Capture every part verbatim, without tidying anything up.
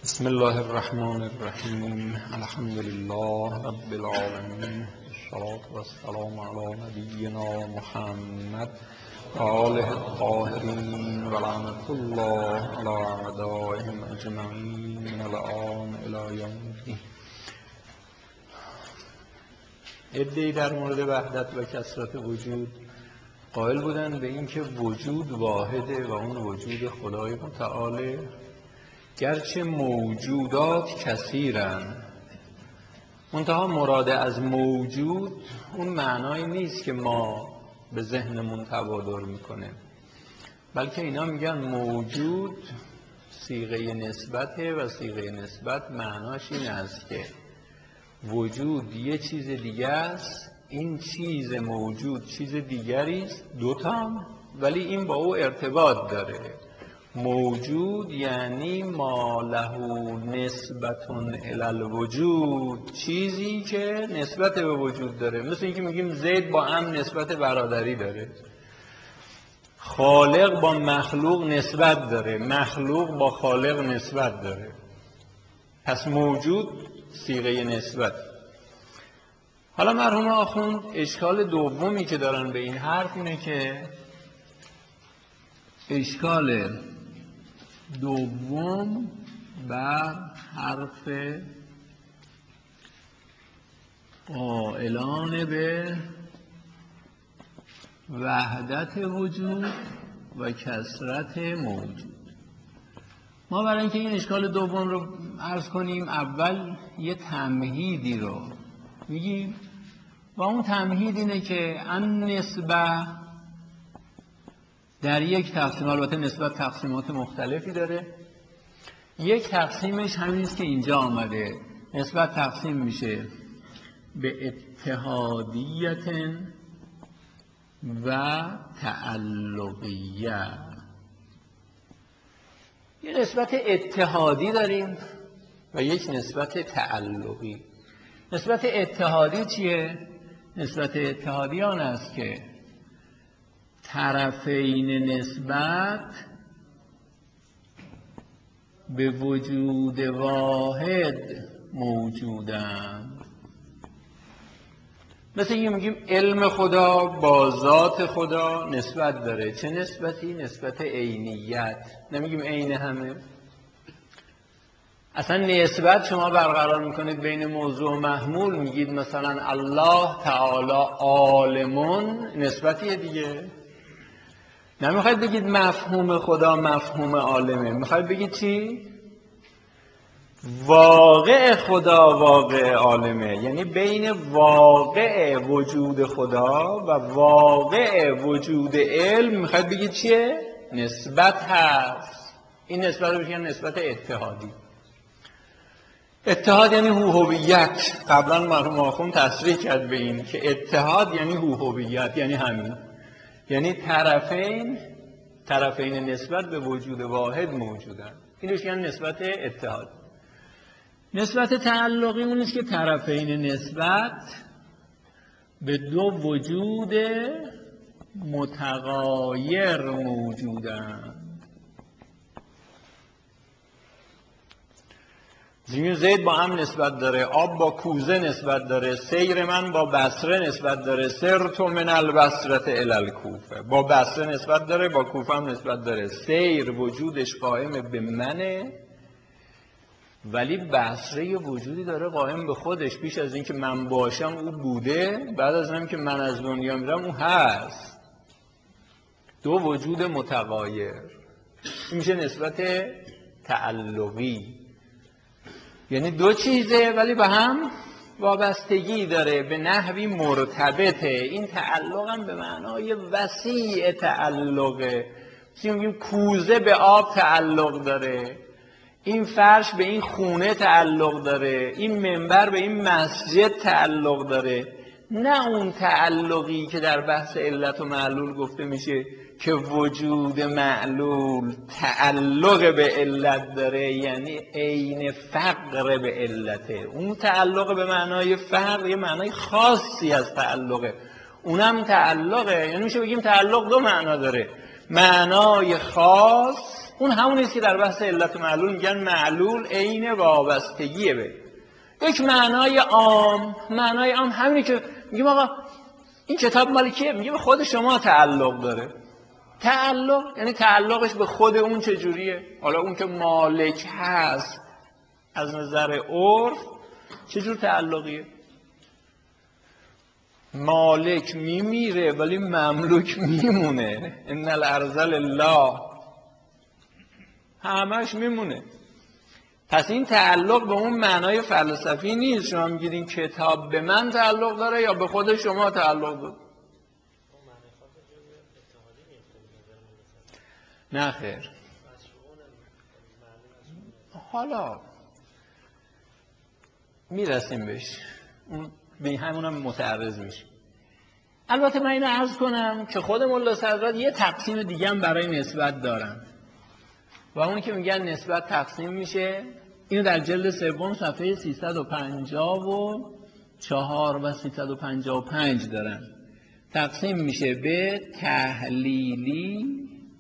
بسم الله الرحمن الرحیم. الحمد لله رب العالمین، الصلاة والسلام علی نبینا محمد و آله الطاهرین و لعنة الله علی اعدائهم اجمعین من الآن الی یوم الدین. عده‌ای در مورد وحدت و کثرت وجود قائل بودند به اینکه وجود واحده و اون وجود خدای متعالی، گرچه موجودات کثیرند، منتها مراد از موجود اون معنایی نیست که ما به ذهنمون تبادر میکنه، بلکه اینا میگن موجود صیغه نسبته و صیغه نسبت معناش این است که وجود یه چیز دیگه است، این چیز موجود چیز دیگری است، دوتام ولی این با او ارتباط داره. موجود یعنی ما له نسبتون الی الوجود، چیزی که نسبت به وجود داره. مثل اینکه میگیم زید با هم نسبت برادری داره، خالق با مخلوق نسبت داره، مخلوق با خالق نسبت داره. پس موجود صیغه نسبت. حالا مرحوم آخوند اشکال دومی که دارن به این حرف اینه که اشکال دوم بر حرف قائلان به وحدت وجود و کثرت موجود. ما برای اینکه این اشکال دوم رو عرض کنیم اول یه تمهیدی رو میگیم و اون تمهید اینه که ان نسبه در یک تقسیم، البته نسبت تقسیمات مختلفی داره، یک تقسیمش همین است که اینجا آمده. نسبت تقسیم میشه به اتحادیت و تعلقیه. یه نسبت اتحادی داریم و یک نسبت تعلقی. نسبت اتحادی چیه؟ نسبت اتحادی آن است که طرفین نسبت به وجود واحد موجودند. مثل اینکه میگیم علم خدا با ذات خدا نسبت داره. چه نسبتی؟ نسبت عینیت. نمیگیم عین همه. اصلا نسبت شما برقرار میکنید بین موضوع و محمول، میگید مثلا الله تعالی عالمون، نسبتیه دیگه. نمیخواید بگید مفهوم خدا مفهوم عالمه، میخواید بگید چی؟ واقع خدا واقع عالمه. یعنی بین واقع وجود خدا و واقع وجود علم میخواید بگید چیه؟ نسبت هست. این نسبت رو بگید نسبت اتحادی. اتحاد یعنی هویت. قبلا مرحوم آخوند تصریح کرد به این که اتحاد یعنی هویت، یعنی همین، یعنی طرفین طرفین نسبت به وجود واحد موجودن. اینش یعنی نسبت اتحاد. نسبت تعلقی اون است که طرفین نسبت به دو وجود متغایر موجودن. زید با هم نسبت داره، آب با کوزه نسبت داره، سیر من با بصره نسبت داره، سر تو من البصره الی الکوفه. با بصره نسبت داره، با کوفه هم نسبت داره. سیر وجودش قائم به منه، ولی بصره وجودی داره قائم به خودش. پیش از اینکه من باشم او بوده، بعد از اینکه من از دنیا میرم او هست. دو وجود متغایر. این میشه نسبت تعلقی. یعنی دو چیزه ولی به هم وابستگی داره، به نحوی مرتبطه. این تعلق هم به معنای وسیع تعلقه. مثل میگیم کوزه به آب تعلق داره، این فرش به این خونه تعلق داره، این منبر به این مسجد تعلق داره. نه اون تعلقی که در بحث علت و معلول گفته میشه که وجود معلول تعلق به علت داره، یعنی عین فقر به علته. اون تعلق به معنای فقر یه معنای خاصی از تعلقه، اونم تعلقه. یعنی میشه بگیم تعلق دو معنا داره، معنای خاص اون همونیست که در بحث علت و معلول میگن معلول عین وابستگیه به یک معنای عام. معنای عام همینی که میگیم آقا این کتاب مال کیه؟ میگه به خود شما تعلق داره. تعلق یعنی تعلقش به خود اون چجوریه؟ حالا اون که مالک هست از نظر عرف چجور تعلقیه؟ مالک میمیره ولی مملوک میمونه. ان الارض لله، همش میمونه. پس این تعلق به اون معنای فلسفی نیست. شما میگید این کتاب به من تعلق داره یا به خود شما تعلق داره. نه خیر. حالا میرسیم بهش، اون به همونم متعرض میشه. البته من اینو عرض کنم که خود ملا صدرات یه تقسیم دیگه هم برای نسبت دارن و اون که میگن نسبت تقسیم میشه، اینو در جلد سوم صفحه سیصد و پنجاه و چهار و سیصد و پنجاه و پنج دارن. تقسیم میشه به تحلیلی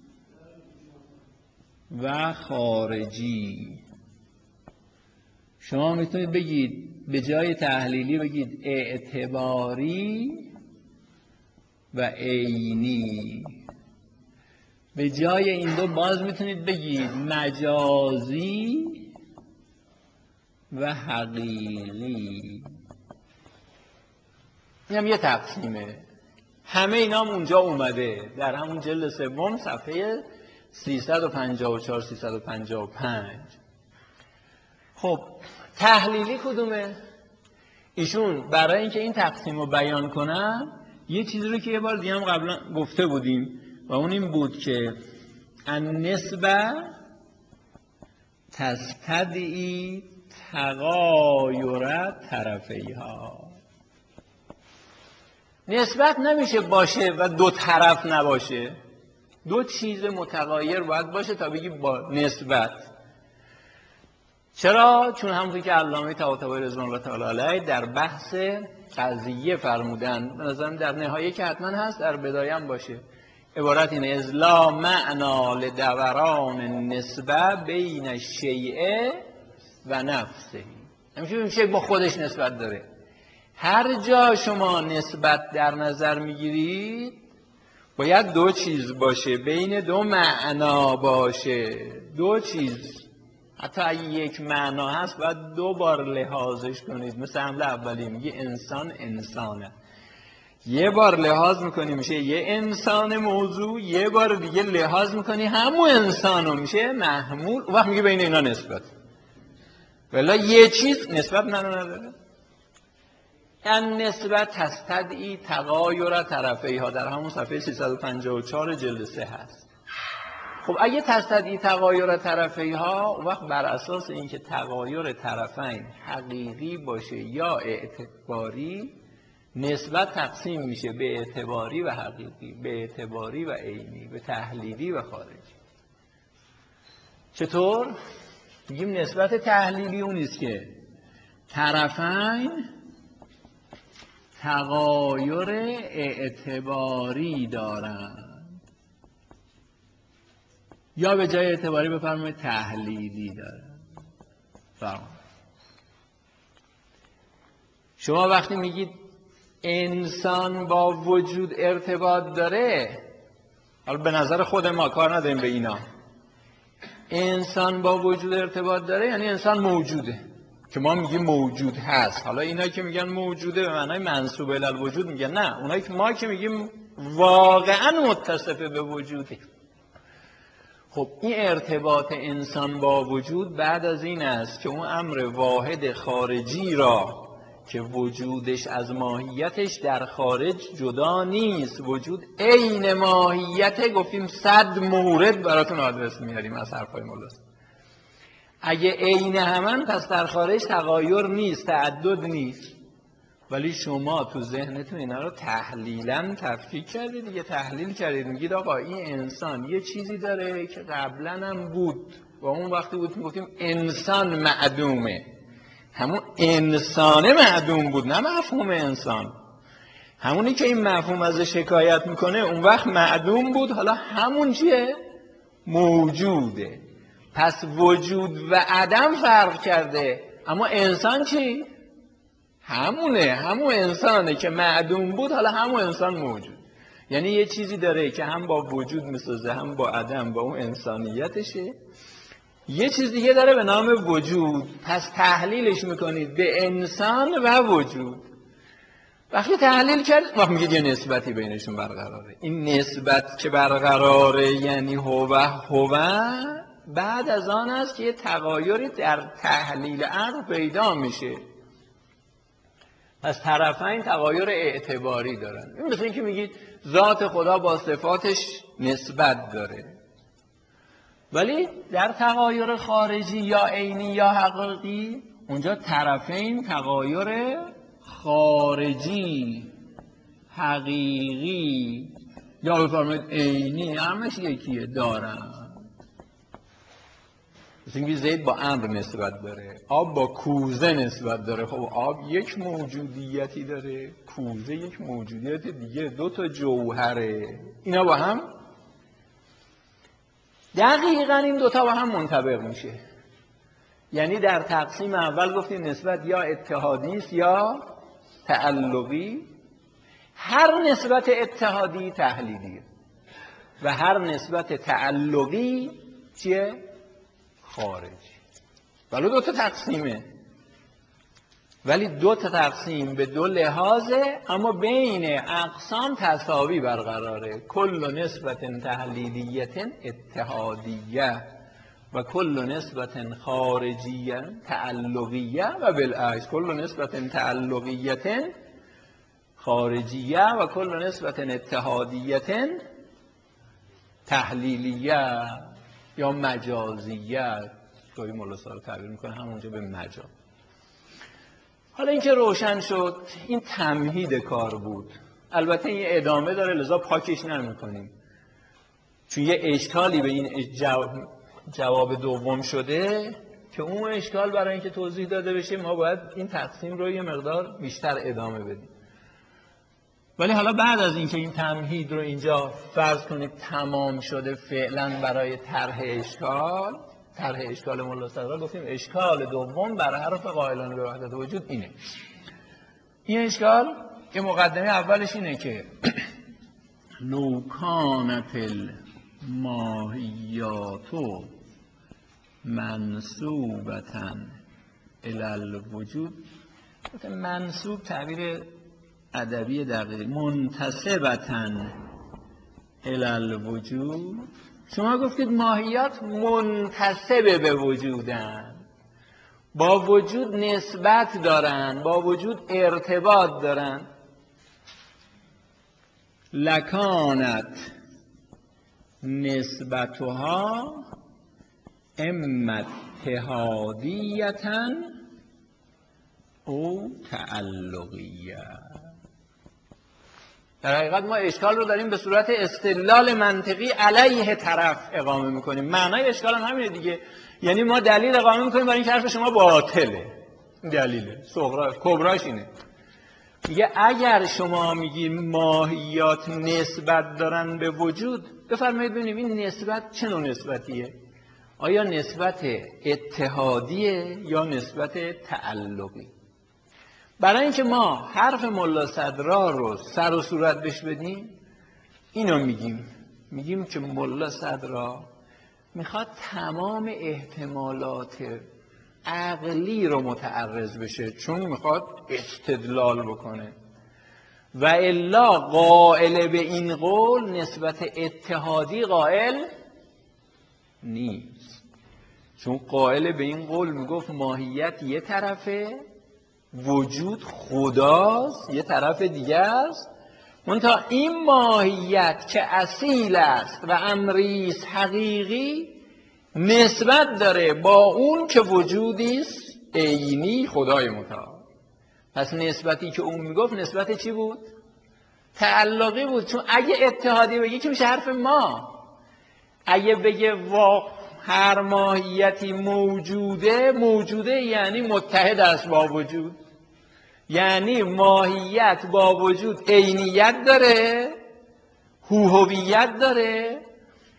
و خارجی. شما میتونید بگید به جای تحلیلی بگید اعتباری و عینی. به جای این دو باز میتونید بگید مجازی و حقیقی. این هم یه تقسیمه. همه اینا هم اونجا اومده در همون جلد سوم صفحه سیصد و پنجاه و چهار سیصد و پنجاه و پنج. خب تحلیلی کدومه؟ ایشون برای اینکه این تقسیم رو بیان کنن یه چیزی رو که یه بار دیگه هم قبلا گفته بودیم و اون این بود که النسبه تستدعی تغایر طرفیها. نسبت نمیشه باشه و دو طرف نباشه، دو چیز متغایر باید باشه تا بگی با نسبت. چرا؟ چون همونطور که علامه طباطبایی رضوان الله تعالی علیه در بحث قضیه فرمودن، به نظرم در نهایه که حتما هست، در بدایه هم باشه، عبارت اینه: از لا معنا لدوران نسبه بین الشیء و نفسه. همیشه این شیء با خودش نسبت داره. هر جا شما نسبت در نظر میگیرید باید دو چیز باشه، بین دو معنا باشه. دو چیز، حتی اگه یک معنا هست باید دو بار لحاظش کنید. مثل حمله اولی میگه انسان انسانه، یه بار لحاظ میکنی میشه یه انسان موضوع، یه بار دیگه لحاظ میکنی همون انسانو میشه محمول. اون وقت میگه بین اینا نسبت. ولی یه چیز نسبت منو نداره. این نسبت تستدعی تغایر طرفیها در همون صفحه سیصد و پنجاه و چهار جلد سه هست. خب اگه تستدعی تغایر طرفیها، اون وقت بر اساس اینکه تغایر طرفین حقیقی باشه یا اعتباری، نسبت تقسیم میشه به اعتباری و حقیقی، به اعتباری و عینی، به تحلیلی و خارجی. چطور؟ میگیم نسبت تحلیلی اونیست که طرفین تغایر اعتباری دارن، یا به جای اعتباری بفرمایید تحلیلی دارن. فرمان. شما وقتی میگید انسان با وجود ارتباط داره، حالا به نظر خود ما کار نداریم به اینا، انسان با وجود ارتباط داره یعنی انسان موجوده که ما میگیم موجود هست. حالا اینا که میگن موجوده به معنای منسوب الی الوجود میگن نه، اونایی که ما که میگیم واقعا متصف به وجوده. خب این ارتباط انسان با وجود بعد از این است که اون امر واحد خارجی را که وجودش از ماهیتش در خارج جدا نیست، وجود عین ماهیت، گفتیم صد مورد براتون آدرس میاریم از حرفای مولا. اگه عین همن پس در خارج تغایر نیست، تعدد نیست. ولی شما تو ذهنتون اینا رو تحلیلاً تفکیک کردید دیگه، تحلیل کردید، میگید آقا این انسان یه چیزی داره که قبلا هم بود و اون وقتی بود میگفتیم انسان معدومه. همون انسانه معدوم بود، نه مفهوم انسان. همونی که این مفهوم ازش حکایت میکنه اون وقت معدوم بود. حالا همون چیه؟ موجوده. پس وجود و عدم فرق کرده، اما انسان چی؟ همونه، همون انسانه که معدوم بود حالا همون انسان موجود. یعنی یه چیزی داره که هم با وجود میسازه هم با عدم، با اون انسانیتشه. یه چیز دیگه داره به نام وجود، پس تحلیلش میکنید به انسان و وجود. وقتی تحلیل کرد وقت میگید یه نسبتی بینشون برقراره. این نسبت که برقراره یعنی هو هو، بعد از آن است که یه تغایری در تحلیل عقل پیدا میشه. پس طرفین تغایر اعتباری دارن. این مثل این که میگید ذات خدا با صفاتش نسبت داره، ولی در تغایر خارجی یا عینی یا حقیقی اونجا طرفین تغایر خارجی، حقیقی یا بفرمایید عینی همش یکیه دارن. مثل اینکه زید با امر نسبت داره، آب با کوزه نسبت داره. خب آب یک موجودیتی داره، کوزه یک موجودیت دیگه، دو تا جوهره، اینا با هم دقیقاً این دوتا با هم منطبق میشه. یعنی در تقسیم اول گفتیم نسبت یا اتحادی است یا تعلقی. هر نسبت اتحادی تحلیلیه و هر نسبت تعلقی چیه؟ خارجی. ولی دو تا تقسیمه، ولی دو تا تقسیم به دو لحاظه، اما بین اقسام تساوی برقراره. کل نسبت تحلیلیت اتحادیه و کل نسبت خارجیه تعلقیه و بالعکس کل نسبت تعلقیت خارجیه و کل نسبت اتحادیت تحلیلیه یا مجازیه. گاهی مولا صاحب تعبیر میکنه همونجا به مجاز. حالا اینکه روشن شد این تمهید کار بود. البته این ادامه داره لذا پاکش نمیکنیم، چون یه اشکالی به این جواب دوم شده که اون اشکال برای اینکه توضیح داده بشه ما باید این تقسیم رو یه مقدار بیشتر ادامه بدیم. ولی حالا بعد از اینکه این تمهید رو اینجا فرض کنید تمام شده فعلا برای طرح اشکال، طرح اشکال مولا صدرا گفتیم اشکال دوم بر حرف قائلان به وحدت وجود اینه. این اشکال که مقدمه اولش اینه که لو کانت الماهیات منسوبة الی الوجود، منسوب تعبیر ادبی دقیق، منتسبة الی الوجود. شما گفتید ماهیات منتسب به وجودن، با وجود نسبت دارن، با وجود ارتباط دارن. لکانت نسبتها اما اتحادیتا او تعلقیه. در حقیقت ما اشکال رو داریم به صورت استدلال منطقی علیه طرف اقامه میکنیم. معنای اشکال هم همینه دیگه، یعنی ما دلیل اقامه میکنیم برای اینکه حرف شما باطله. دلیله صغرا کبراش اینه، میگه اگر شما میگی ماهیات نسبت دارن به وجود، بفرمایید ببینیم این نسبت چه نوع نسبتیه؟ آیا نسبت اتحادیه یا نسبت تعلقی؟ برای اینکه ما حرف ملا صدرا رو سر و صورت بش بدیم اینو میگیم، میگیم که ملا صدرا میخواد تمام احتمالات عقلی رو متعرض بشه، چون میخواد استدلال بکنه، و الا قائل به این قول نسبت اتحادی قائل نیست. چون قائل به این قول میگفت ماهیت یه طرفه، وجود خداست یه طرف دیگه است، منتها این ماهیت که اصیل است و امریست حقیقی نسبت داره با اون که وجودیست عینی خدای متعال. پس نسبتی که اون میگفت نسبت چی بود؟ تعلقی بود. چون اگه اتحادی بگی که میشه حرف ما، اگه بگه وا هر ماهیتی موجوده، موجوده یعنی متحد است با وجود، یعنی ماهیت با وجود عینیت داره، هویت داره،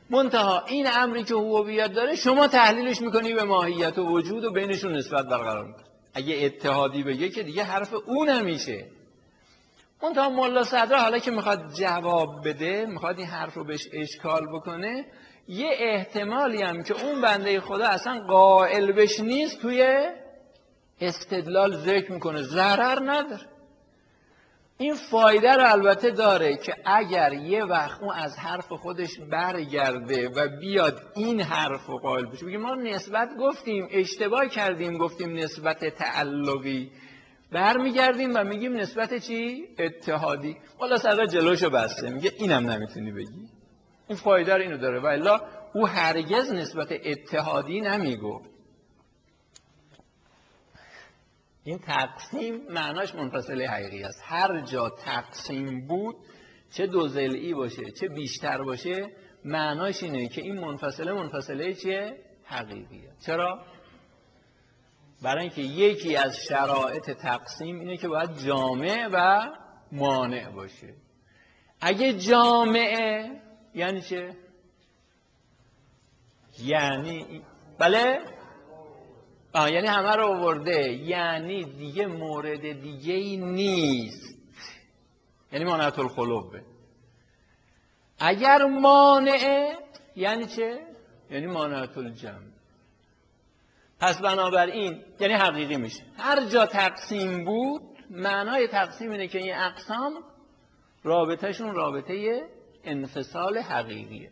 منتها این امری که هویت داره شما تحلیلش میکنی به ماهیت و وجود و بینشون نسبت برقرار میکنی. اگه اتحادی بگه که دیگه حرف اون نمیشه. منتها ملا صدرا حالا که میخواد جواب بده، میخواد این حرف رو بهش اشکال بکنه، یه احتمالی هم که اون بنده خدا اصلا قائل بش نیست توی استدلال ذکر میکنه، ضرر نداره. این فایده رو البته داره که اگر یه وقت اون از حرف خودش برگرده و بیاد این حرف رو قائل بشه، بگه ما نسبت گفتیم، اشتباه کردیم، گفتیم نسبت تعلقی، برمیگردیم و میگیم نسبت چی؟ اتحادی. والا صدر جلوشو بسته، میگه اینم نمیتونی بگی. این فایده رو اینو داره، و الا او هرگز نسبت اتحادی نمیگفت. این تقسیم معناش منفصله حقیقی است. هر جا تقسیم بود، چه دو ضلعی باشه چه بیشتر باشه، معناش اینه که این منفصله منفصله چیه؟ حقیقیه. چرا؟ برای اینکه یکی از شرایط تقسیم اینه که باید جامع و مانع باشه. اگه جامعه یعنی چه؟ یعنی بله؟ آه یعنی همه رو آورده، یعنی دیگه مورد دیگه ای نیست، یعنی مانعت الخلوه. اگر مانعه یعنی چه؟ یعنی مانعت الجمع. پس بنابراین یعنی حقیقی میشه. هر جا تقسیم بود، معنای تقسیم اینه که این اقسام رابطهشون رابطه انفصال حقیقیه.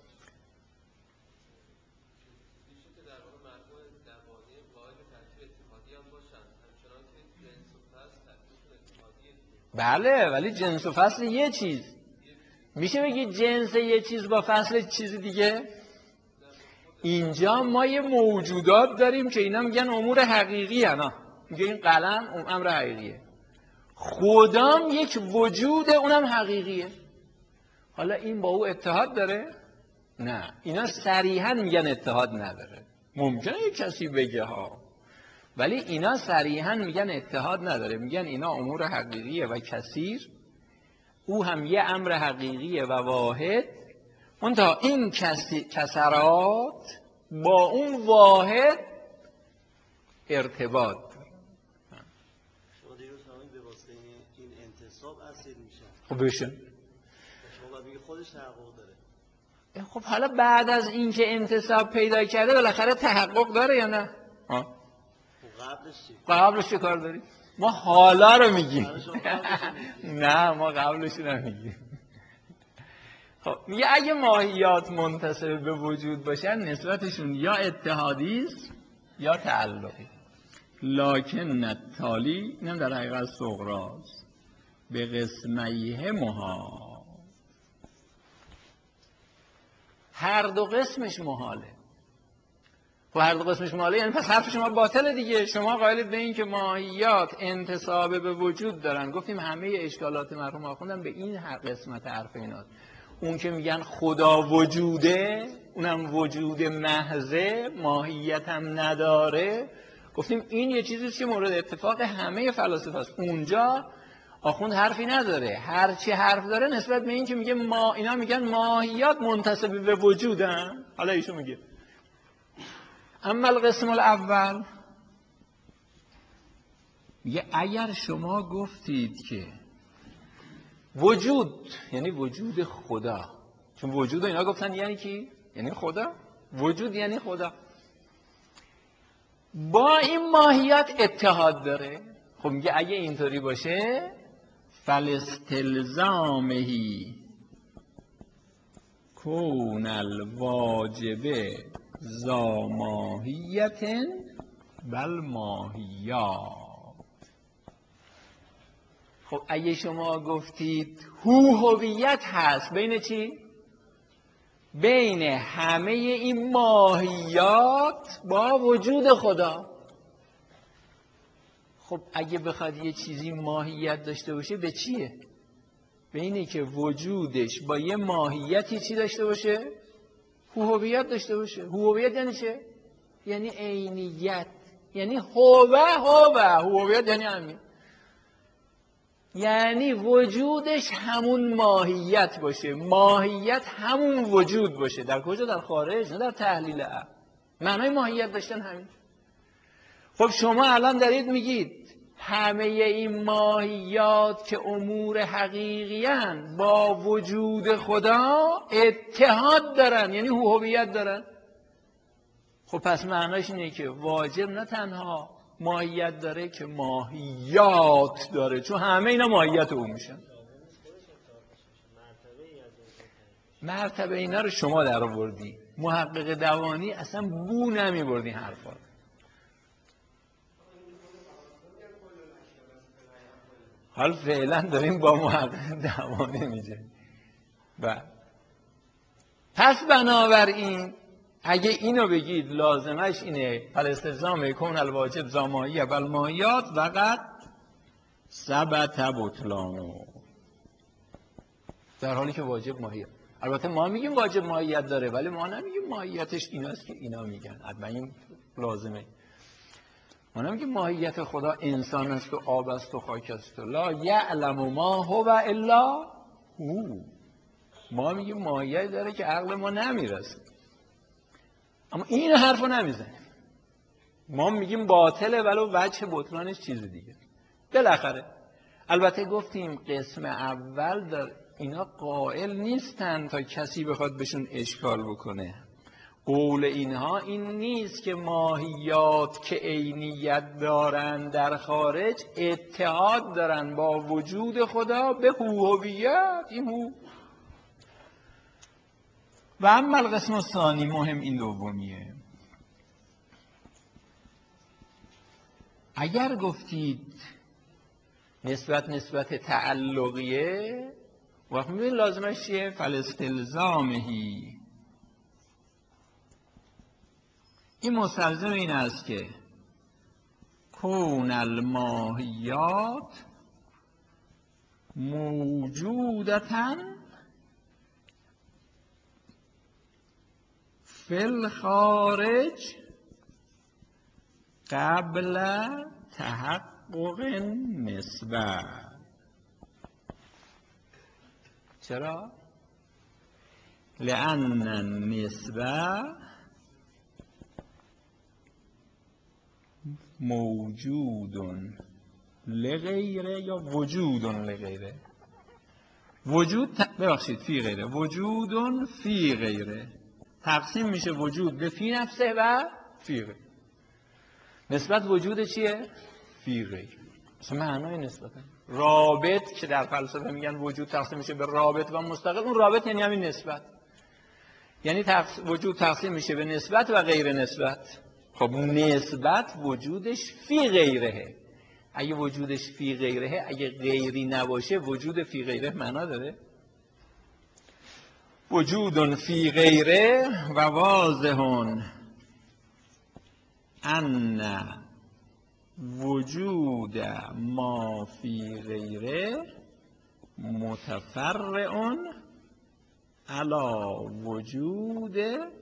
بله، ولی جنس و فصل یه چیز. میشه بگی جنس یه چیز با فصل چیز دیگه؟ اینجا ما یه موجودات داریم که اینا میگن امور حقیقی هست. میگه این قلم امر حقیقیه. خدام یک وجود، اونم حقیقیه. حالا این با او اتحاد داره؟ نه. اینا صریحا میگن اتحاد نداره. ممکنه یک کسی بگه ها، ولی اینا صریحا میگن اتحاد نداره. میگن اینا امور حقیقیه و کثیر، او هم یه امر حقیقیه و واحد، منتها این کسرات با اون واحد ارتباط داره. شما دیروز همین به واسطه این انتصاب اسیر میشن. خب بشه. شما بگی خودش تحقق داره. خب حالا بعد از این که انتصاب پیدا کرده بالاخره تحقق داره یا نه؟ ها؟ قبلش چی؟ قبلش چه کار داری؟ ما حالا رو میگیم. نه ما قبلش رو نمیگیم. خب میگه اگه ماهیات منتسب به وجود باشن، نسبتشون یا اتحادی است یا تعلقی. لکن التالی، اینم در حقیقت صغراست، به قسمیه محال، هر دو قسمش محاله. و هر دو قسمش محاله یعنی پس حرف شما باطله دیگه. شما قائلید به این که ماهیات انتساب به وجود دارن. گفتیم همه اشکالات مرحوم آخوندم به این هر قسمت حرف ایناست. اون که میگن خدا وجوده، اونم وجود محضه، ماهیت هم نداره، گفتیم این یه چیزیست که مورد اتفاق همه فلاسفه است. اونجا آخوند حرفی نداره. هر چی حرف داره نسبت به این که میگه ما، اینا میگن ماهیات منتسب به وجودن. حالا ایشون میگه اما القسم الاول، میگه اگر شما گفتید که وجود یعنی وجود خدا، چون وجود اینا گفتن یعنی کی؟ یعنی خدا. وجود یعنی خدا. با این ماهیت اتحاد داره. خب میگه اگه اینطوری باشه، فالاستلزامهی کون الواجب ذا ماهیت بل ماهیات. خب اگه شما گفتید هو هویت هست، بین چی؟ بین همه این ماهیات با وجود خدا. خب اگه بخواد یه چیزی ماهیت داشته باشه به چیه؟ به اینه که وجودش با یه ماهیتی چی داشته باشه؟ هویت داشته باشه. هویت یعنی چه؟ یعنی عینیت، یعنی هوه هوه هویت یعنی همین. یعنی وجودش همون ماهیت باشه، ماهیت همون وجود باشه. در کجا؟ در خارج، نه در تحلیل عقل. معنای ماهیت داشتن همین. خب شما الان دارید میگید همه این ماهیات که امور حقیقی هن با وجود خدا اتحاد دارن، یعنی هویت دارن. خب پس معناش اینه که واجب نه تنها ماهیت داره که ماهیات داره، چون همه اینا ماهیت او میشن. مرتبه اینا رو شما در آوردی، محقق دوانی اصلا بو نمی بردی حرفا. حال فعلا داریم با محقق دوانی میجه. و پس بنابراین اگه اینو بگید لازمش اینه فالاستلزام کون الواجب زامایی بل ماهیات وقت ثبت بطلانو، در حالی که واجب ماهیت. البته ما میگیم واجب ماهیت داره ولی ما نمیگیم ماهیتش ایناست که اینا میگن. حتما این لازمه. ما نمیگیم ماهیت خدا انسان است و آب است و خاک است و لا یعلم ما هو الا هو. ما میگیم ماهیت داره که عقل ما نمیرسه، اما این حرفو نمیزنیم. ما میگیم باطله ولو وجه بطلانش چیز دیگه. بالاخره البته گفتیم قسم اول در اینا قائل نیستن تا کسی بخواد بهشون اشکال بکنه. قول اینها این نیست که ماهیات که عینیت دارن در خارج اتحاد دارن با وجود خدا به هویت. این هو. و اما القسم ثانی، مهم این دومیه. اگر گفتید نسبت نسبت تعلقیه، وقت میبینید لازمش چیه؟ فالاستلزامهی، این مستلزم این است که کون الماهیات موجودتاً فی الخارج قبل تحقق نسبت. چرا؟ لأن النسبة موجود لغیره یا وجود لغیره. وجود ت... ببخشید فی غیره. وجود فی غیره تقسیم میشه وجود به فی نفسه و فی غیره. نسبت وجود چیه؟ فی غیره. اصلا معنای نسبت رابط که در فلسفه میگن وجود تقسیم میشه به رابط و مستقل، اون رابط یعنی همین نسبت. یعنی تقس... وجود تقسیم میشه به نسبت و غیر نسبت. خب نسبت وجودش فی غیره. اگه وجودش فی غیره، اگه غیری نباشه وجود فی غیره معنا داره؟ وجود فی غیره و واضح ان وجود ما فی غیره متفرع علی وجود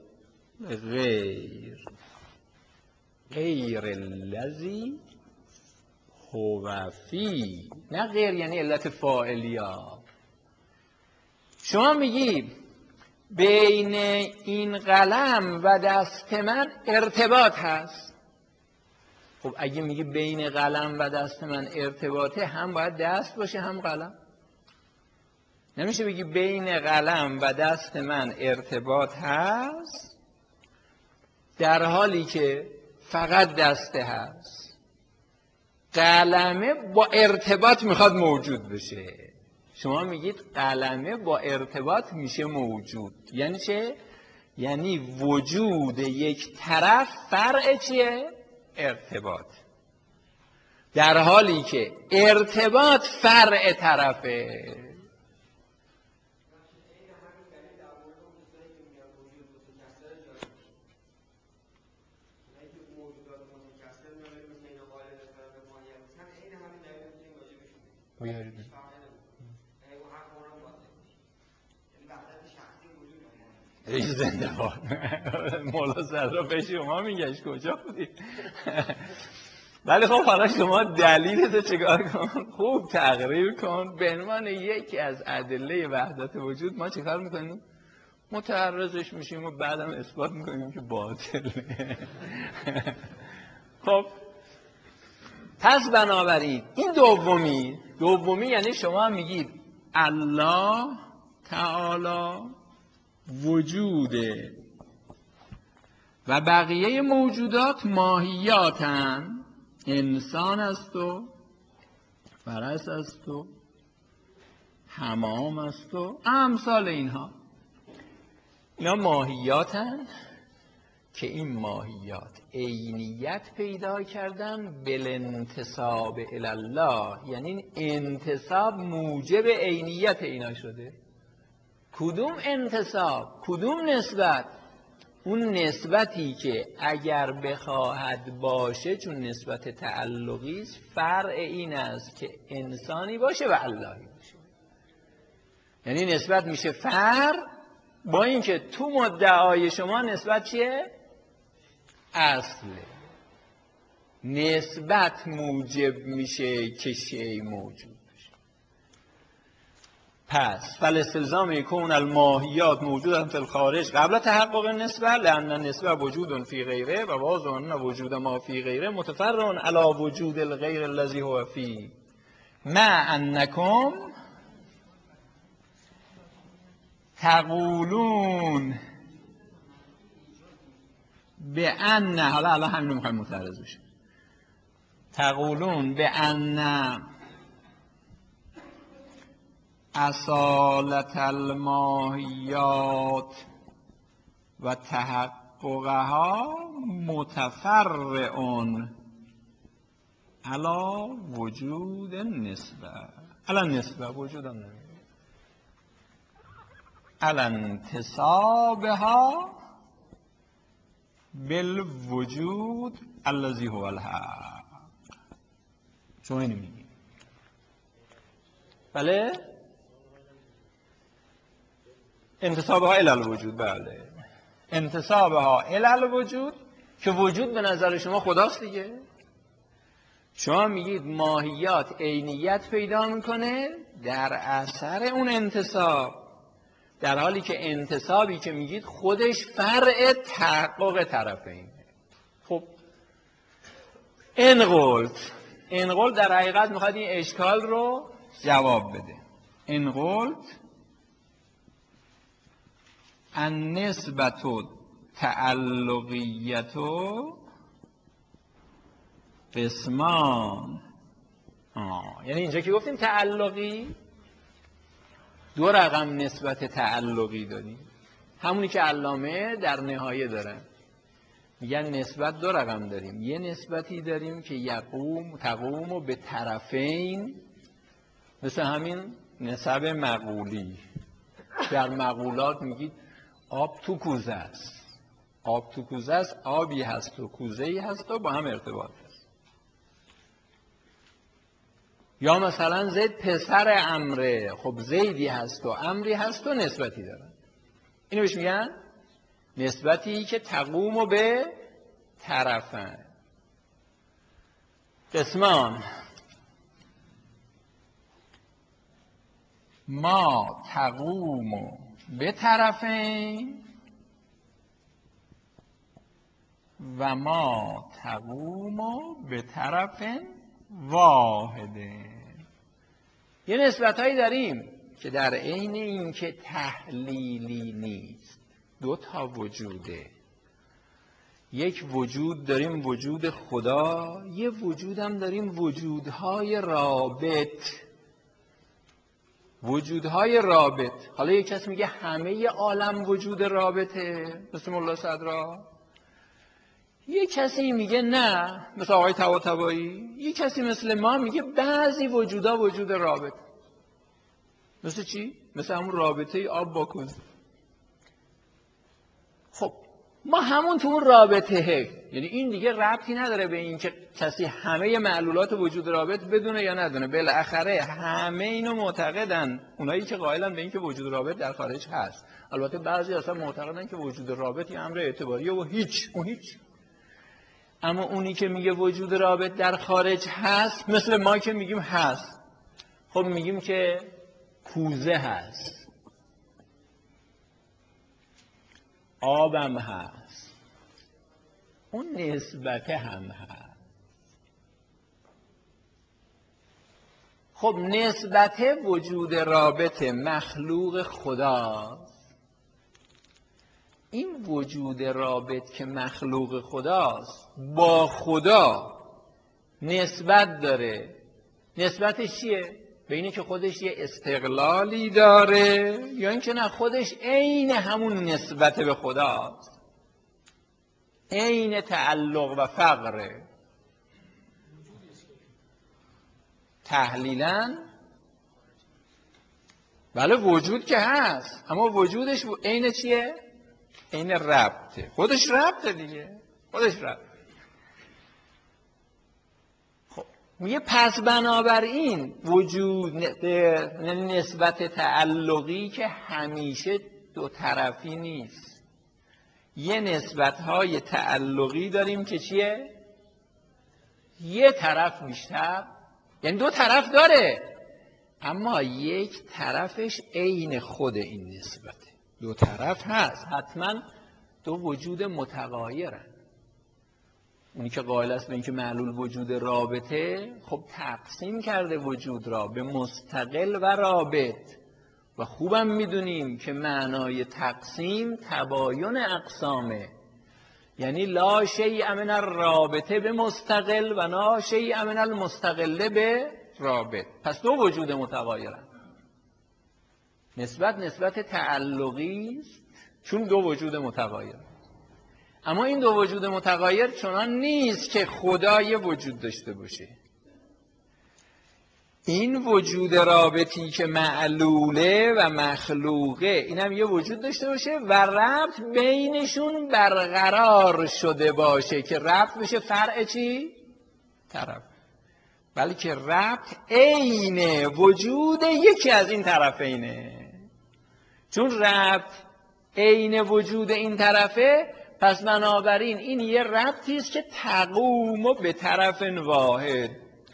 غیر غیر الذی هو فی. نه غیر یعنی علت فاعلیا. شما میگی بین این قلم و دست من ارتباط هست. خب اگه میگی بین قلم و دست من ارتباطه، هم باید دست باشه هم قلم. نمیشه بگی بین قلم و دست من ارتباط هست در حالی که فقط دسته هست. قلمه با ارتباط میخواد موجود بشه. شما میگید قلمه با ارتباط میشه موجود. یعنی چه؟ یعنی وجود یک طرف فرع چیه؟ ارتباط. در حالی که ارتباط فرع طرفه. ای زنده باد. مولا صدرا به شما میگشت کجا بودی؟ ولی خب حالا شما دلیلتو چیکار کن؟ خوب تقریر کن. به عنوان یکی از ادله وحدت وجود ما چیکار میکنیم؟ متعرضش میشیم و بعدم اثبات میکنیم که باطله. خب پس بنابراین این دومی دومی یعنی شما میگید الله تعالی وجوده و بقیه موجودات ماهیاتن، انسان است و فرس است و حمام است و امثال اینها. اینا ماهیاتن که این ماهیات عینیت پیدا کردن بالانتساب الی الله، یعنی انتساب موجب عینیت اینا شده. کدوم انتساب؟ کدوم نسبت؟ اون نسبتی که اگر بخواهد باشه چون نسبت تعلقی است، فرع این است که انسانی باشه و اللهی باشه. یعنی نسبت میشه فرع، با اینکه تو مدعای شما نسبت چیه؟ اصله. نسبت موجب میشه که شیء موجود بشه. پس فالاستلزام کون الماهیات موجودن فی الخارج قبل تحقق النسبه، لان النسبه وجود فی غیره و واضح ان وجود ما فی غیره متفرع علی وجود الغیر الذی هو فی، مع انکم تقولون به ان، حالا حالا همین میخوایم متعرض بشیم، تقولون به ان اصالت الماهیات و تحققها متفرع علی وجود النسبه. علی نسبه وجود هم نمیده، علی انتصابها بالوجود الذی هو الحق. شما اینو میگید بله؟ انتصابها الی الوجود، بله انتصابها الی الوجود که وجود به نظر شما خداست دیگه. شما میگید ماهیات عینیت پیدا میکنه در اثر اون انتصاب، در حالی که انتصابی که میگید خودش فرع تحقق طرفین. خب انقلت انقلت در حقیقت میخواد این اشکال رو جواب بده. انقلت النسبت تعلقیت قسمان. آه. یعنی اینجا که گفتیم تعلقی، دو رقم نسبت تعلقی داریم، همونی که علامه در نهایه دارن میگن نسبت دو رقم داریم. یه نسبتی داریم که یقوم تقوم و به طرفین، مثل همین نسب مقولی. در مقولات میگید آب تو کوزه است، آب تو کوزه است، آبی هست و کوزه‌ای هست و با هم ارتباط هست. یا مثلا زید پسر عمره، خب زیدی هست و عمری هست و نسبتی دارن. اینو بهش میگن نسبتی که تقوم به طرفن. قسمان ما تقوم به طرفین و ما تقوم به طرف واحده. یه نسبت هایی داریم که در عین این که تحلیلی نیست، دو تا وجوده. یک وجود داریم وجود خدا، یه وجود هم داریم وجودهای رابط. وجودهای رابط، حالا یک کسی میگه همه عالم وجود رابطه مثل مولا صدرا، یک کسی میگه نه مثل آقای طباطبایی، یک کسی مثل ما میگه بعضی وجودا وجود رابط. مثل چی؟ مثل همون رابطه آب با کوزه. خب ما همون تو اون رابطه، یعنی این دیگه ربطی نداره به این که کسی همه معلولات وجود رابط بدونه یا ندونه. بالاخره همه اینو معتقدن، اونایی که قائلن به این که وجود رابط در خارج هست. البته بعضی اصلا معتقدن که وجود رابط یه امر اعتباریه و هیچ اون هیچ. اما اونی که میگه وجود رابط در خارج هست، مثل ما که میگیم هست، خب میگیم که کوزه هست، آبم هست، اون نسبت هم هست. خب نسبت وجود رابط مخلوق خداست. این وجود رابط که مخلوق خداست با خدا نسبت داره. نسبتش چیه؟ به اینه که خودش یه استقلالی داره یا اینکه نه خودش عین همون نسبت به خداست، عین تعلق و فقره. تحلیلاً بله وجود که هست، اما وجودش عین چیه؟ عین ربطه. خودش ربطه دیگه، خودش ربطه. خب میگه پس بنابراین وجود نسبت تعلقی که همیشه دو طرفی نیست. یه نسبت‌های تعلقی داریم که چیه؟ یه طرف بیشتر، یعنی دو طرف داره، اما یک طرفش عین خود این نسبته. دو طرف هست، حتما دو وجود متغایرن. اونی که قائل است به اینکه معلول وجود رابطه، خب تقسیم کرده وجود را به مستقل و رابط، و خوبم میدونیم که معنای تقسیم تباین اقسامه، یعنی لا شیء من الرابطه به مستقل و لا شیء من المستقله به رابط. پس دو وجود متغایرن. نسبت نسبت تعلقی است چون دو وجود متغیر. اما این دو وجود متغیر چنان نیست که خدای وجود داشته باشه. این وجود رابطی که معلوله و مخلوقه، اینم یه وجود داشته باشه و ربط بینشون برقرار شده باشه که ربط بشه فرع چی؟ طرف. بلکه ربط عین وجود یکی از این طرفینه. چون ربط عین وجود این طرفه، پس بنابراین این یه ربطی است که تقوم به طرف واحد،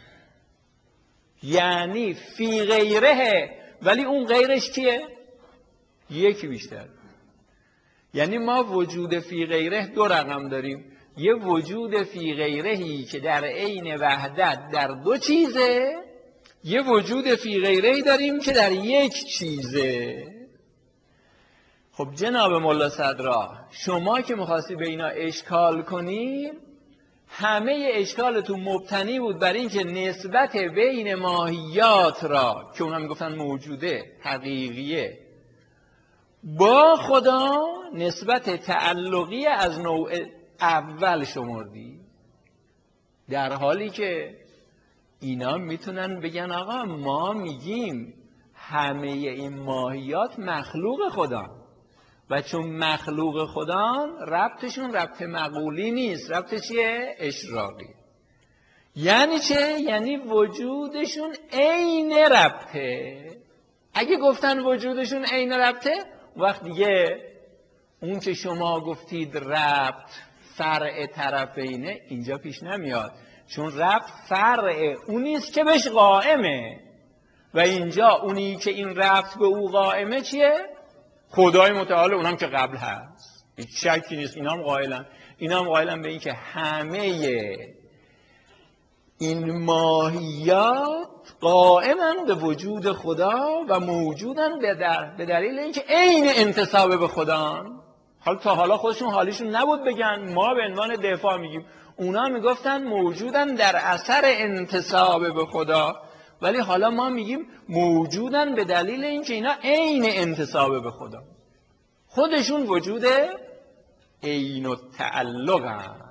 یعنی فی غیره، ولی اون غیرش کیه؟ یکی بیشتر. یعنی ما وجود فی غیره دو رقم داریم. یه وجود فی غیرهی که در عین وحدت در دو چیزه، یه وجود فی غیرهی داریم که در یک چیزه. خب جناب مولا صدرا، شما که می‌خواستی به اینا اشکال کنی، همه اشکالتون مبتنی بود بر این که نسبت بین ماهیات را که اونا میگفتن موجوده حقیقیه با خدا نسبت تعلقی از نوع اول شمردی، در حالی که اینا میتونن بگن آقا ما میگیم همه این ماهیات مخلوق خدا و چون مخلوق خدان ربطشون ربط مقولی نیست، ربط چیه؟ اشراقی. یعنی چه؟ یعنی وجودشون عین ربطه. اگه گفتن وجودشون عین ربطه، وقت دیگه اون که شما گفتید ربط فرع طرفینه اینجا پیش نمیاد، چون ربط فرع اونیست که بهش قائمه و اینجا اونی که این ربط به او قائمه چیه؟ خدای متعال، اونم که قبل هست، هیچ شکی نیست. اینا هم قائلن اینا هم قائلن به این که همه این ماهیات قائمن به وجود خدا و موجودن به, در... به دلیل اینکه عین انتساب به خدا. حالا تا حالا خودشون حالیشون نبود بگن، ما به عنوان دفاع میگیم اونا میگفتن موجودن در اثر انتساب به خدا، ولی حالا ما میگیم موجودن به دلیل اینکه اینا عین انتساب به خدا، خودشون وجود عین التعلق هم.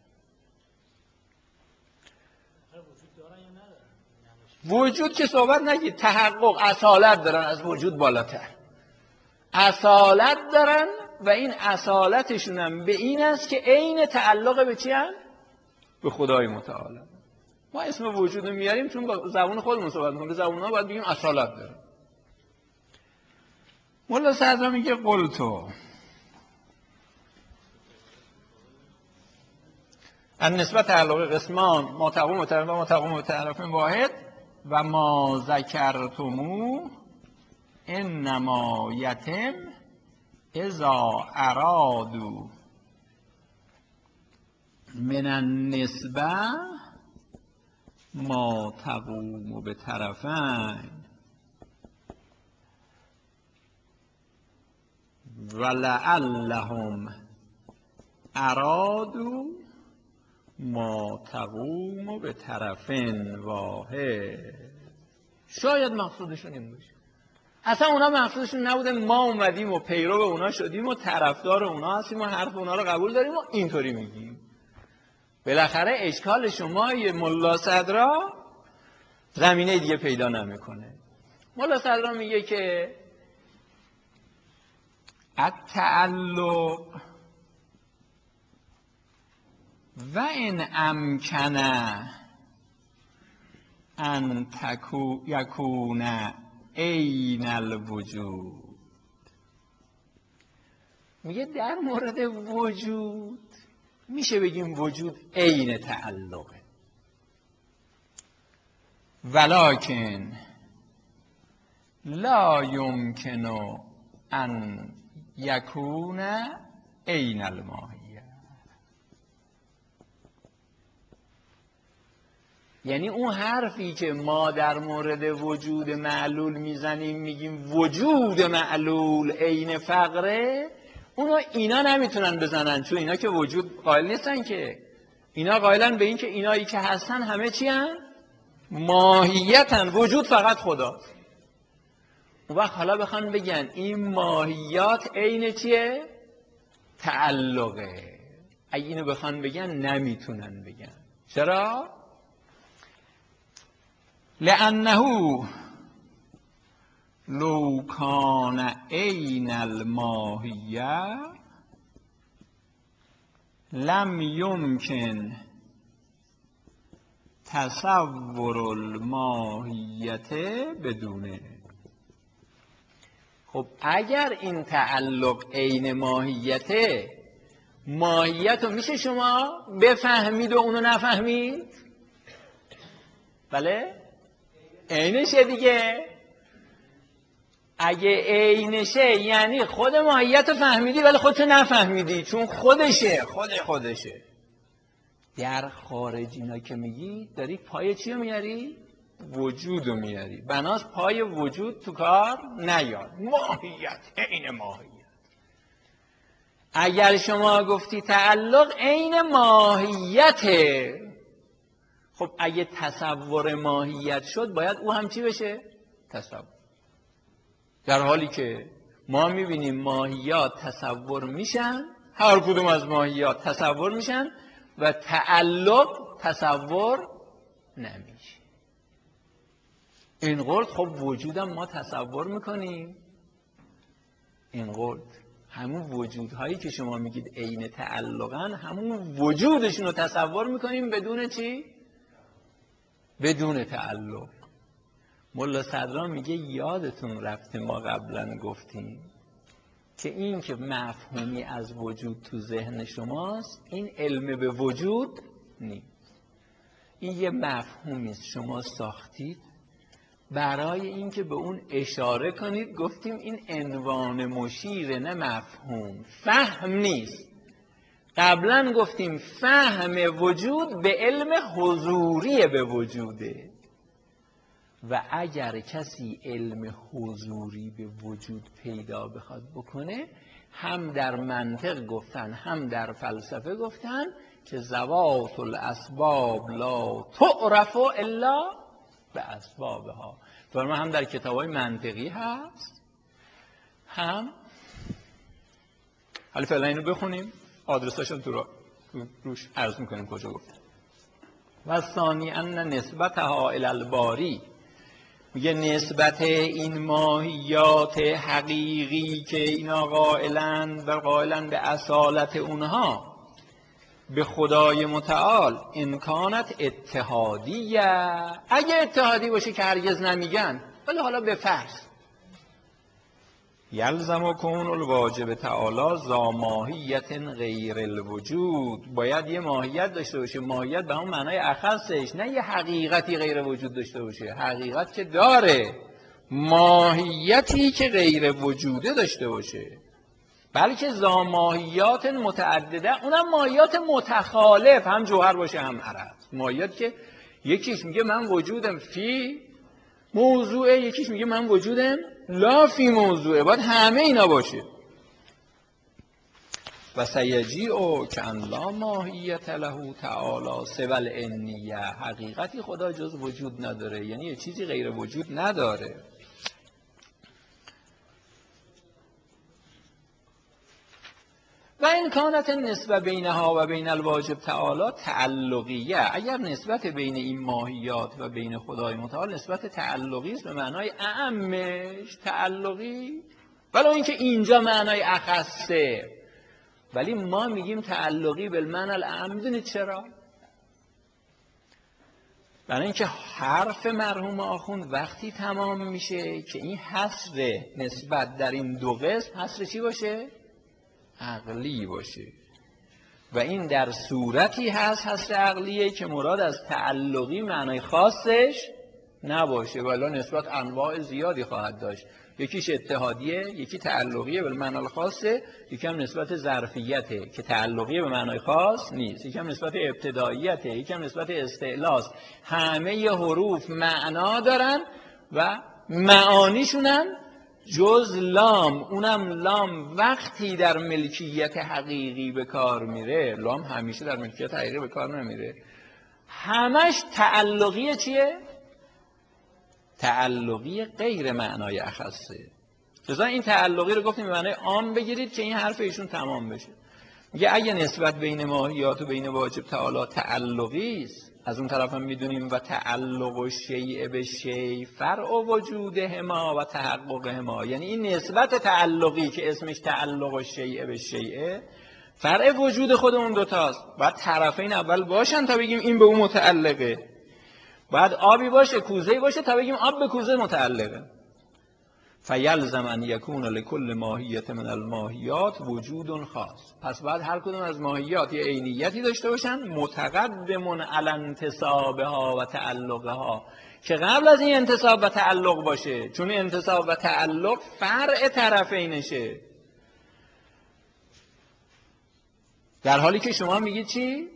وجود که صحبت نگید، تحقق اصالت دارن، از وجود بالاتر اصالت دارن و این اصالتشون هم به این است که عین تعلق به چی هم؟ به خدای متعال. ما اسم وجود رو میاریم چون با زبان خودمون صحبت میکنیم، به زبان ها باید بگیم اصالت داره. مولا صدرا میگه قلتو النسبت تعلق قسمان ما تقوم به طرف و ما تقوم به طرف واحد و ما ذکرتمو انما یتم اذا ارادو من النسبه ما تقوم به طرفین ولعلهم ارادو ما تقوم به طرفین واحد. شاید مقصودشون این باشه. اصلا اونا مقصودشون نبوده، ما اومدیم و پیرو اونا شدیم و طرفدار اونا هستیم و حرف اونا رو قبول داریم و اینطوری میگیم. بالاخره اشکال شما یه ملا صدرا زمینه دیگه پیدا نمیکنه. ملا صدرا میگه که التعلق و ان امکن ان تکو یکون عین الوجود، میگه در مورد وجود میشه بگیم وجود عین تعلقه، ولکن لا یمکن ان یکون عین الماهیه. یعنی اون حرفی که ما در مورد وجود معلول میزنیم میگیم وجود معلول عین فقره، اونو اینا نمیتونن بزنن، چون اینا که وجود قائل نیستن، که اینا قائلن به این که اینایی که هستن همه چی هن؟ ماهیتن. وجود فقط خداست. اون وقت حالا بخوان بگن این ماهیات عین چیه؟ تعلقه. اگه اینو بخوان بگن نمیتونن بگن. چرا؟ لأنه لو کان عین الماهیه لم یمکن تصور الماهیت بدونه. خب اگر این تعلق عین ماهیته، ماهیت رو میشه شما بفهمید و اونو نفهمید؟ بله؟ عینشه دیگه. اگه عینشه یعنی خود ماهیت رو فهمیدی ولی خودتو نفهمیدی، چون خودشه، خود خودشه. در خارج اینا که میگی داری پای چی رو میاری؟ وجود رو میاری. بناس پای وجود تو کار نیاد. ماهیت عین ماهیت. اگر شما گفتی تعلق عین ماهیته، خب اگه تصور ماهیت شد باید او هم چی بشه؟ تصور. در حالی که ما میبینیم ماهیات تصور میشن، هر کدوم از ماهیات تصور میشن و تعلق تصور نمیشه. این قلت خب وجودم ما تصور میکنیم. این قلت همون وجودهایی که شما میگید عین تعلقن، همون وجودشون رو تصور میکنیم بدون چی؟ بدون تعلق. ملا صدرا میگه یادتون رفته ما قبلا گفتیم که این که مفهومی از وجود تو ذهن شماست، این علم به وجود نیست. این یه مفهومی است شما ساختید برای اینکه به اون اشاره کنید. گفتیم این عنوان مشیر، نه مفهوم. فهم نیست. قبلا گفتیم فهم وجود به علم حضوری به وجوده، و اگر کسی علم حضوری به وجود پیدا بخواد بکنه، هم در منطق گفتن هم در فلسفه گفتن که ذوات الاسباب لا تعرف الا به اسبابها. فرما هم در کتابای منطقی هست، هم حالا فعلا اینو بخونیم، آدرساشون تو رو روش عرض میکنیم کجا گفتن. و ثانی ان نسبتها الی الباری، میگه نسبت این ماهیات حقیقی که اینا قائلن و قائلن به اصالت اونها به خدای متعال، امکانت اتحادیه. اگه اتحادی باشه که هرگز نمیگن، ولی حالا به فرض یلزم کون الواجب تعالی ذا ماهیت غیر الوجود، باید یه ماهیت داشته باشه، ماهیت به همون معنای اخصش، نه یه حقیقتی غیر وجود داشته باشه. حقیقت که داره، ماهیتی که غیر وجوده داشته باشه. بلکه ذا ماهیات متعدده، اونم ماهیات متخالف، هم جوهر باشه هم عرض. ماهیت که یکیش میگه من وجودم فی موضوعه، یکیش میگه من وجودم لا فی موضوعه، باید همه اینا باشه. و سیجیء کأن لا ماهیت له تعالی سوی الانیه، حقیقتی خدا جز وجود نداره، یعنی یه چیزی غیر وجود نداره. و این کانت نسبت بینها و بین الواجب تعالی تعلقیه، اگر نسبت بین این ماهیات و بین خدای متعال نسبت تعلقی است، به معنای اعمش تعلقی، ولو اینکه اینجا معنای اخصه، ولی ما میگیم تعلقی بالمعنی الاعم. میدونید چرا؟ برای اینکه حرف مرحوم آخوند وقتی تمام میشه که این حصر نسبت در این دو قسم حصر چی باشه؟ عقلی باشه. و این در صورتی هست حصر عقلیه که مراد از تعلقی معنای خاصش نباشه، ولی نسبت انواع زیادی خواهد داشت. یکیش اتحادیه، یکی تعلقیه به معنای خاصه، یکی هم نسبت ظرفیته که تعلقیه به معنای خاص نیست، یکی هم نسبت ابتداییته، یکی هم نسبت استعلاست. همه حروف معنا دارن و معانیشونن جز لام، اونم لام وقتی در ملکیت حقیقی به کار میره، لام همیشه در ملکیت حقیقی به کار نمیره، همش تعلقی چیه؟ تعلقی غیر معنای اخصه. لذا این تعلقی رو گفتیم به معنای عام بگیرید که این حرف ایشون تمام بشه. میگه اگه نسبت بین ماهیات و بین واجب تعالی تعلقی است، از اون طرف هم میدونیم و تعلق و شیء به شیء فرع وجودهما و تحققهما، یعنی این نسبت تعلقی که اسمش تعلق و شیء به شیء فرع وجود خود اون دوتاست. باید طرفین اول باشن تا بگیم این به اون متعلقه، باید آبی باشه کوزه‌ای باشه تا بگیم آب به کوزه متعلقه. فیلزم ان یکون لکل ماهیت من الماهیات وجود خاص، پس بعد هر کدوم از ماهیات یه عینیتی داشته باشن متقدم علی انتصابها و تعلقها، که قبل از این انتصاب و تعلق باشه، چون انتصاب و تعلق فرع طرفینشه. در حالی که شما میگید چی؟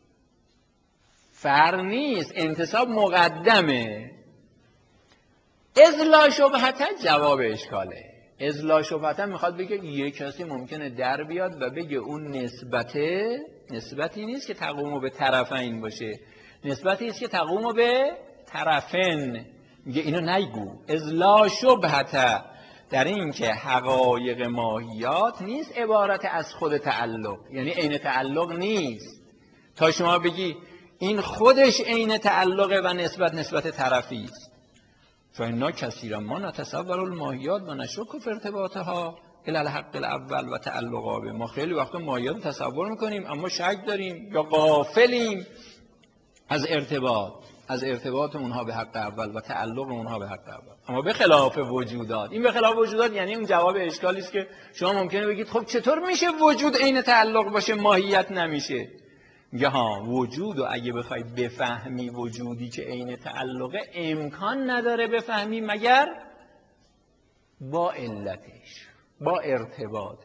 فرع نیست، انتصاب مقدمه. اذ لا شبهتا جواب اشکاله. اذ لا شبهتا میخواد بگه یه کسی ممکنه در بیاد و بگه اون نسبته نسبتی نیست که تقوم به طرفین باشه، نسبتی است که تقوم به طرفین. میگه اینو نگو. اذ لا شبهتا، در این که حقایق ماهیات نیست عبارت از خود تعلق، یعنی عین تعلق نیست تا شما بگی این خودش عین تعلقه و نسبت نسبت طرفی است. فإنا کثیرا ما نتصور الماهیات و نشک فی ارتباطها الی الحق الاول و تعلقها به، ما خیلی وقتا ماهیات رو تصور میکنیم اما شک داریم یا غافلیم از ارتباط از ارتباط اونها به حق اول و تعلق اونها به حق اول. اما به خلاف وجودات، این به خلاف وجودات یعنی اون جواب اشکالی است که شما ممکنه بگید خب چطور میشه وجود عین تعلق باشه ماهیت نمیشه؟ میگه ها وجود و اگه بخوای بفهمی وجودی که عین تعلقه امکان نداره بفهمی مگر با علتش، با ارتباطش.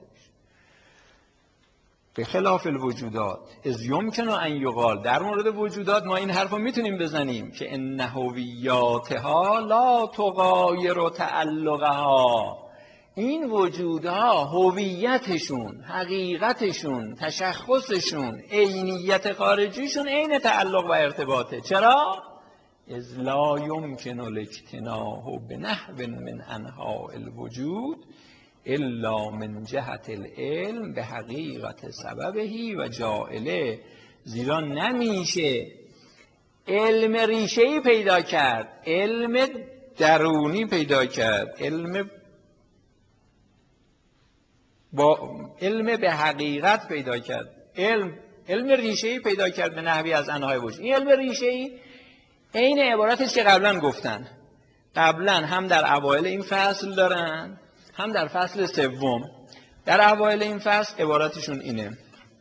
به خلاف الوجودات از یمکن ان یقال، در مورد وجودات ما این حرف رو میتونیم بزنیم که ان هویاتها لا تغایر تعلقها، این وجودها هویتشون، حقیقتشون، تشخصشون، عینیت خارجیشون عین تعلق و ارتباطه. چرا؟ اذ لا یمکن الاجتناح بنحو من انحاء الوجود الا من جهت العلم به حقیقت سببهی و جائله، زیرا نمیشه علم ریشه‌ای پیدا کرد، علم درونی پیدا کرد، علم با علم به حقیقت پیدا کرد، علم علم ریشه‌ای پیدا کرد به نحوی از انواع وجود. این علم ریشه‌ای عین عبارتی است که قبلا گفتن، قبلا هم در اوایل این فصل دارن هم در فصل سوم. در اوایل این فصل عبارتشون اینه،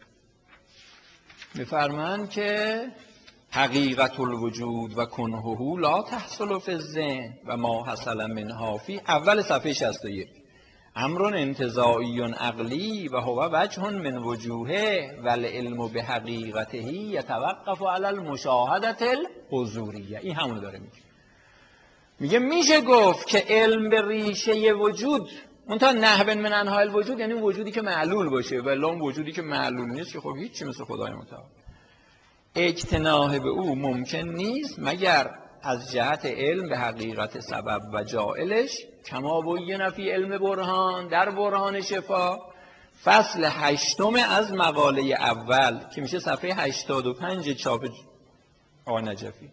میفرمان که حقیقت الوجود و کنهه لا تحصل فی الذهن و ما حصل منها فی. اول صفحه شصت و یک، امر انتزاعی عقلی و هو وجه من وجوهه والعلم بحقیقته یتوقف علی المشاهده الحضوریه. این همون داره میگه. میگه میشه گفت که علم به ریشه وجود، منتها نحو من انواع الوجود، یعنی وجودی که معلول باشه، و الا اون وجودی که معلول نیست که خب هیچی مثل خدای متعال. اجتناح به او ممکن نیست مگر از جهت علم به حقیقت سبب و جائلش، کما بین فی علم برهان، در برهان شفا فصل هشتم از مقاله اول که میشه صفحه هشتاد و پنج چاپ آقای نجفی،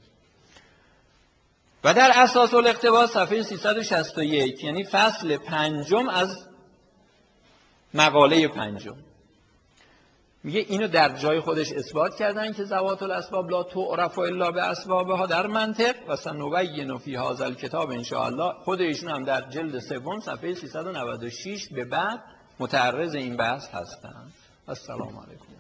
و در اساس الاقتباس صفحه سیصد و شصت و یک، یعنی فصل پنجم از مقاله پنجم. میگه اینو در جای خودش اثبات کردن که ذوات الاسباب لا تعرف الا باسبابها در منطق، و سنبین فی هذا الکتاب ان شاء الله. خود ایشون هم در جلد سوم صفحه سیصد و نود و شش به بعد متعرض این بحث هستند. السلام علیکم.